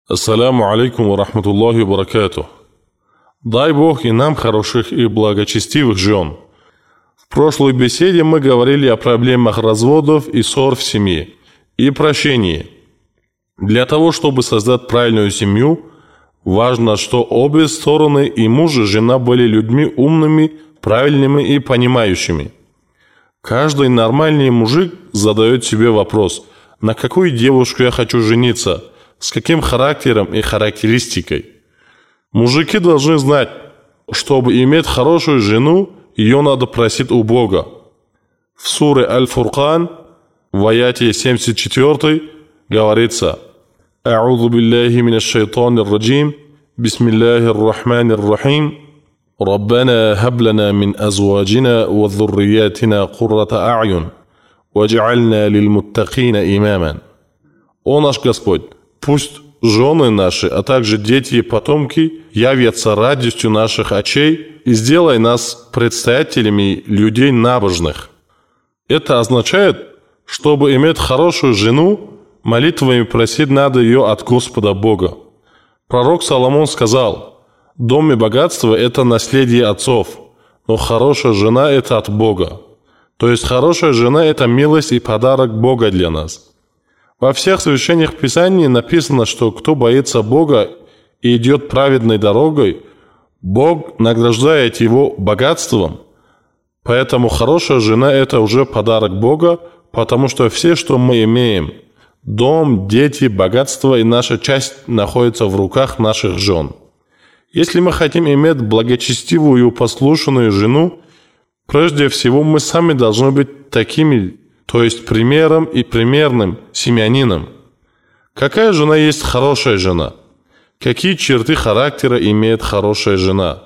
Ассаляму алейкум ва рахматуллахи ва баракатух. Дай Бог и нам хороших и благочестивых жен. В прошлой беседе мы говорили о проблемах разводов и ссор в семье и прощении. Для того, чтобы создать правильную семью, важно, что обе стороны, и муж и жена, были людьми умными, правильными и понимающими. Каждый нормальный мужик задает себе вопрос: на какую девушку я хочу жениться, с каким характером и характеристикой. Мужики должны знать, чтобы иметь хорошую жену, ее надо просить у Бога. В суре Аль-Фуркан, в аяте 74 говорится: «А'удhu биллахи минаш шайтанир раджим, бисмиллахир рахманир рахим, Раббана хаб лана мин азваджина ва дзурриятина куррата а'юн, вадж'альна лилмуттакина имаман». О наш Господь, пусть жены наши, а также дети и потомки явятся радостью наших очей и сделай нас предстоятелями людей набожных. Это означает, чтобы иметь хорошую жену, молитвами просить надо ее от Господа Бога. Пророк Соломон сказал: «Дом и богатство – это наследие отцов, но хорошая жена – это от Бога». То есть хорошая жена – это милость и подарок Бога для нас. Во всех священных писаниях написано, что кто боится Бога и идет праведной дорогой, Бог награждает его богатством. Поэтому хорошая жена – это уже подарок Бога, потому что все, что мы имеем – дом, дети, богатство и наша часть – находятся в руках наших жен. Если мы хотим иметь благочестивую, послушную жену, прежде всего мы сами должны быть такими, то есть примером и примерным семьянином. Какая жена есть хорошая жена? Какие черты характера имеет хорошая жена?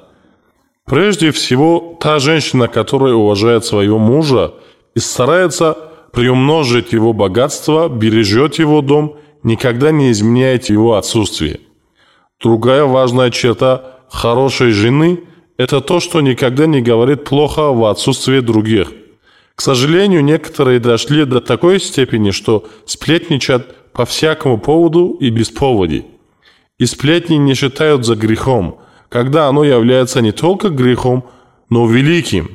Прежде всего, та женщина, которая уважает своего мужа и старается приумножить его богатство, бережет его дом, никогда не изменяет его отсутствие. Другая важная черта хорошей жены – это то, что никогда не говорит плохо в отсутствии других. К сожалению, некоторые дошли до такой степени, что сплетничают по всякому поводу и без повода. И сплетни не считают за грехом, когда оно является не только грехом, но великим.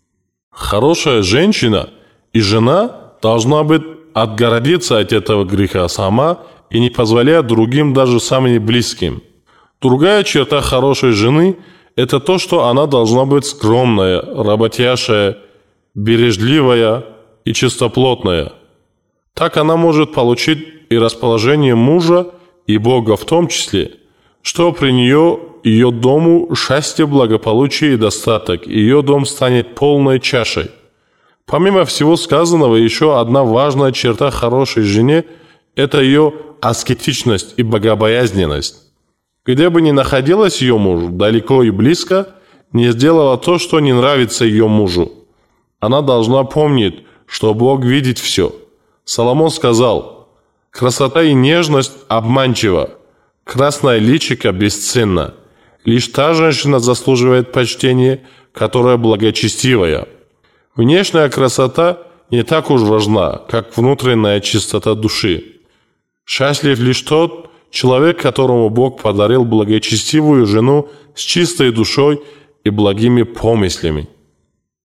Хорошая женщина и жена должна быть отгородиться от этого греха сама и не позволять другим, даже самым близким. Другая черта хорошей жены – это то, что она должна быть скромная, работящая, бережливая и чистоплотная. Так она может получить и расположение мужа, и Бога в том числе, что при нее ее дому счастье, благополучие и достаток, ее дом станет полной чашей. Помимо всего сказанного, еще одна важная черта хорошей жены – это ее аскетичность и богобоязненность. Где бы ни находилась ее муж, далеко и близко, не сделала то, что не нравится ее мужу. Она должна помнить, что Бог видит все. Соломон сказал: «Красота и нежность обманчива, красное личико бесценно. Лишь та женщина заслуживает почтения, которая благочестивая». Внешняя красота не так уж важна, как внутренняя чистота души. Счастлив лишь тот человек, которому Бог подарил благочестивую жену с чистой душой и благими помыслями.